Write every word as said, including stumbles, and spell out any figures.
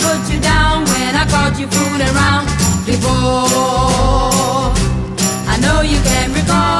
put you down when I caught you fooling around before. I know you can recall.